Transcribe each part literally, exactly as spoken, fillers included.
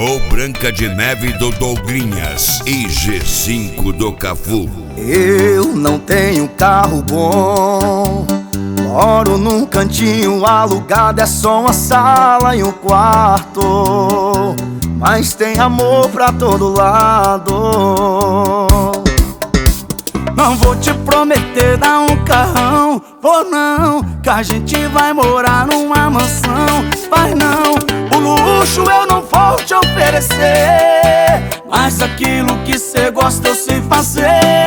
O Branca de Neve do Douglinhas e G cinco do Cafu. Eu não tenho carro bom, moro num cantinho alugado, é só uma sala e um quarto, mas tem amor pra todo lado. Não vou te prometer dar um carrão, vou não, que a gente vai morar numa mansão. Vai não, o luxo eu não vou te oferecer, mas aquilo que cê gosta eu sei fazer.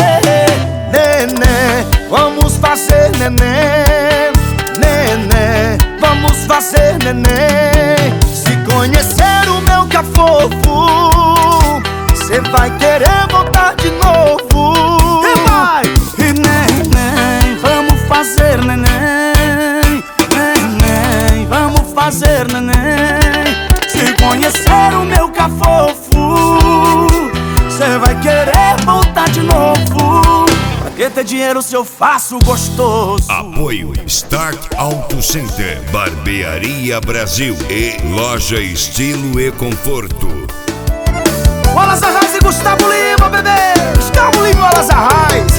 Nenê, vamos fazer nenê, nenê, vamos fazer nenê. Se conhecer o meu cafofo, cê vai querer voltar de novo. E vai! E neném, vamos fazer neném, neném, vamos fazer neném. Se conhecer o meu cafofo, cê vai querer voltar de novo. Pra que ter dinheiro se eu faço gostoso? Apoio Start Auto Center, Barbearia Brasil e Loja Estilo e Conforto. Wallace Arraes e Gustavo Lima, bebê! Gustavo Lima e Wallace Arraes.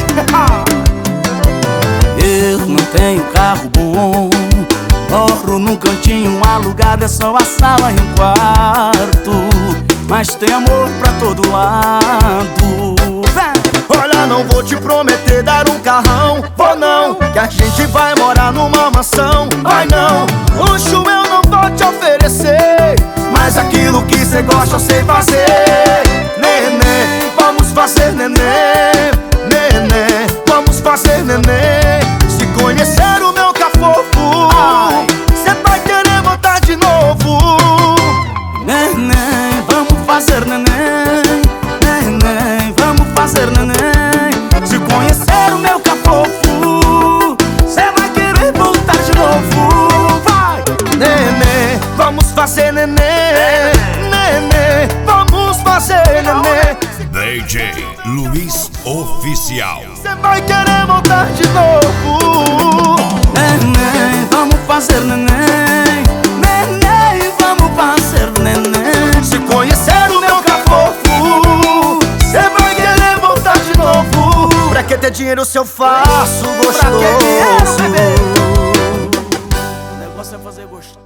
Eu não tenho carro bom, moro num cantinho alugado, é só a sala e um quarto, mas tem amor pra todo lado. Olha, não vou te prometer dar um carrão, vou não, que a gente vai morar numa mansão. Vai não, luxo eu não vou te oferecer, mas aquilo que cê gosta eu sei fazer. Nenê, vamos fazer nenê, nenê, vamos fazer nenê. Se conhecer o meu cafofo, cê vai querer voltar de novo. Nenê, vamos fazer nenê, nenê, vamos fazer nenê. Se conhecer o meu cafofo, cê vai querer voltar de novo. Vai! Nenê, vamos fazer nenê, nenê, vamos fazer nenê. D J Luiz Oficial. Cê vai querer voltar de novo. Neném, vamos fazer neném, neném, vamos fazer neném. Se conhecer o meu cafofo, cê vai querer voltar de novo. Pra que ter dinheiro se eu faço gostoso? Pra que dinheiro, bebê? O negócio é fazer gostoso.